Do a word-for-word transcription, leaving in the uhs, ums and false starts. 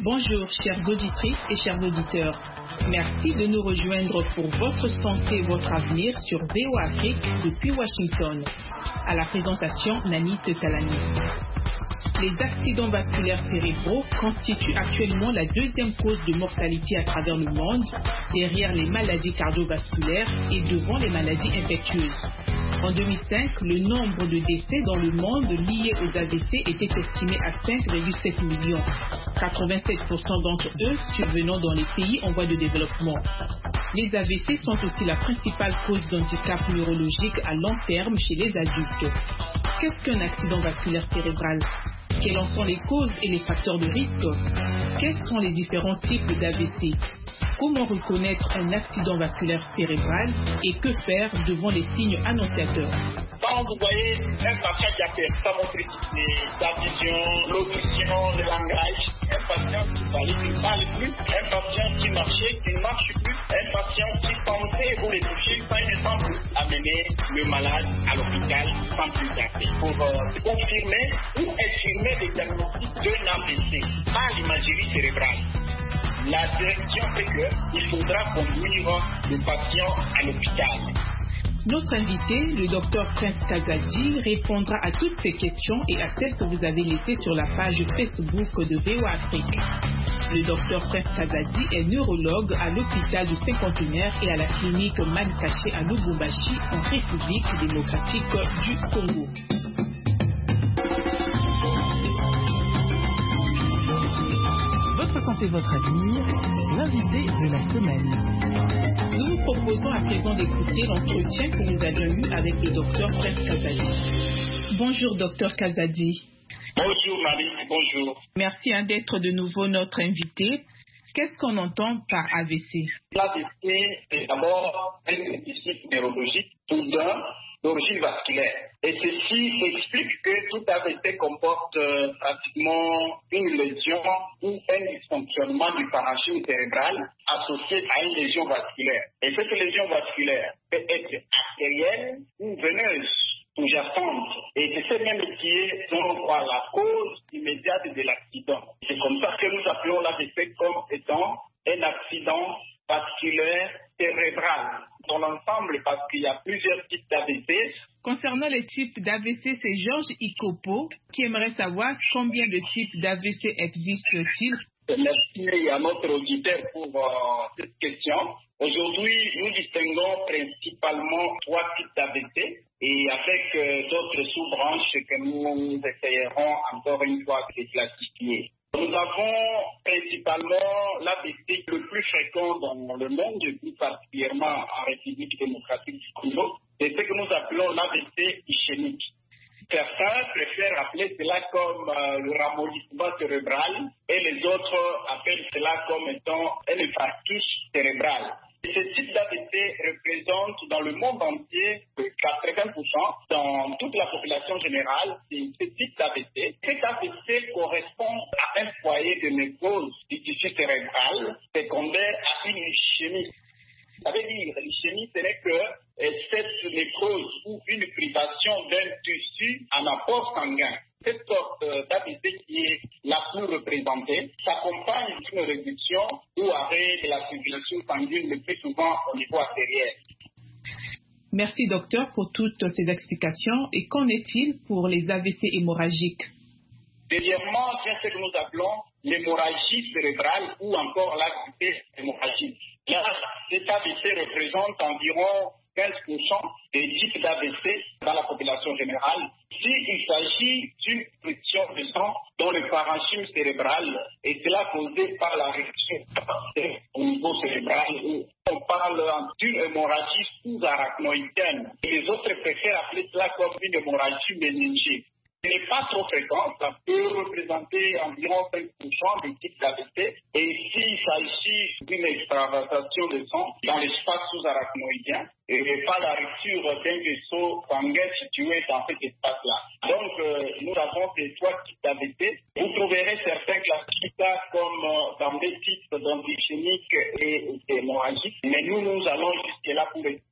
Bonjour chères auditrices et chers auditeurs. Merci de nous rejoindre pour votre santé et votre avenir sur V O Afrique depuis Washington. À la présentation, Nani Tetalani. Les accidents vasculaires cérébraux constituent actuellement la deuxième cause de mortalité à travers le monde, derrière les maladies cardiovasculaires et devant les maladies infectieuses. En deux mille cinq, le nombre de décès dans le monde liés aux A V C était estimé à cinq virgule sept millions, quatre-vingt-sept pour cent d'entre eux survenant dans les pays en voie de développement. Les A V C sont aussi la principale cause d'handicap neurologique à long terme chez les adultes. Qu'est-ce qu'un accident vasculaire cérébral ? Quelles en sont les causes et les facteurs de risque ? Quels sont les différents types d'A V C ? Comment reconnaître un accident vasculaire cérébral et que faire devant les signes annonciateurs? Quand vous voyez un patient qui a perdu sa motricité, sa vision, l'audition, le langage, un patient qui parlait, qui ne parle plus, un patient qui marchait, qui ne marche plus, un patient qui pensait ou les toucher, ça ne semble plus, amener le malade à l'hôpital sans plus tarder pour euh, confirmer ou infirmer les diagnostics d'un A V C par l'imagerie cérébrale. La direction fait qu'il faudra conduire le patient à l'hôpital. Notre invité, le docteur Prince Kazadi, répondra à toutes ces questions et à celles que vous avez laissées sur la page Facebook de V O Afrique. Le docteur Prince Kazadi est neurologue à l'hôpital du Cinquantenaire et à la clinique Mankaché à Lubumbashi, en République démocratique du Congo. Votre santé, votre avenir, l'invité de la semaine. Nous vous proposons à présent d'écouter l'entretien que nous avions eu avec le docteur Prince Kazadi. Bonjour docteur Kazadi. Bonjour Marie, bonjour. Merci hein, d'être de nouveau notre invité. Qu'est-ce qu'on entend par A V C? L'A V C est d'abord un déficit neurologique soudain d'origine vasculaire. Et ceci explique que tout A V C comporte euh, pratiquement une lésion ou un dysfonctionnement du parenchyme cérébral associé à une lésion vasculaire. Et cette lésion vasculaire peut être artérielle ou veineuse, sous-jacente. Et c'est ce même qui est donc la cause immédiate de l'accident. C'est comme ça que nous appelons l'A V C comme étant un accident vasculaire cérébral dans l'ensemble parce qu'il y a plusieurs types d'A V C. Concernant les types d'A V C, c'est Georges Ikopo qui aimerait savoir combien de types d'A V C existent-ils. Merci à notre auditeur pour euh, cette question. Aujourd'hui, nous distinguons principalement trois types d'A V C et avec euh, d'autres sous-branches que nous essayerons encore une fois de classifier. Nous avons principalement l'A V C le plus fréquent dans le monde, et plus particulièrement en République démocratique du Congo. C'est ce que nous appelons l'A V C ischémique. Certains préfèrent appeler cela comme euh, le ramollissement cérébral et les autres appellent cela comme étant un infarctus cérébral. Et ce type d'A V C représente dans le monde entier quatre-vingts pour cent dans toute la population générale. C'est ce type d'A V C. Cet A V C correspond à un foyer de nécrose du tissu cérébral secondaire à une ischémie. Ça veut dire l'ischémie, ce n'est que euh, cette nécrose ou une privation d'un tissu en apport sanguin. Cette sorte euh, d'A V C qui est la plus représentée s'accompagne d'une réduction ou arrêt de la circulation sanguine le plus souvent au niveau artériel. Merci docteur pour toutes ces explications. Et qu'en est-il pour les A V C hémorragiques? Deuxièmement, c'est ce que nous appelons l'hémorragie cérébrale ou encore l'A V C hémorragique. Là, cet A V C représente environ quinze pour cent des types d'A V C dans la population générale. Ici, il s'agit d'une friction de sang dans le parenchyme cérébral et cela causé par la réduction au niveau cérébral où on parle d'une hémorragie sous-arachnoïdienne. Et les autres préfèrent appeler cela comme une hémorragie méningée. Ce n'est pas trop fréquent, ça peut représenter environ cinq pour cent des types d'A V C. Et ici, il s'agit d'une extravasation de sang dans l'espace sous-arachnoïdien et pas la rupture d'un vaisseau sanguin situé dans cet espace-là. Donc, euh, nous avons ces trois types d'A V C. Vous trouverez certains classifiés comme euh, dans des types d'antigéniques et hémorragiques, mais nous, nous allons jusque-là pour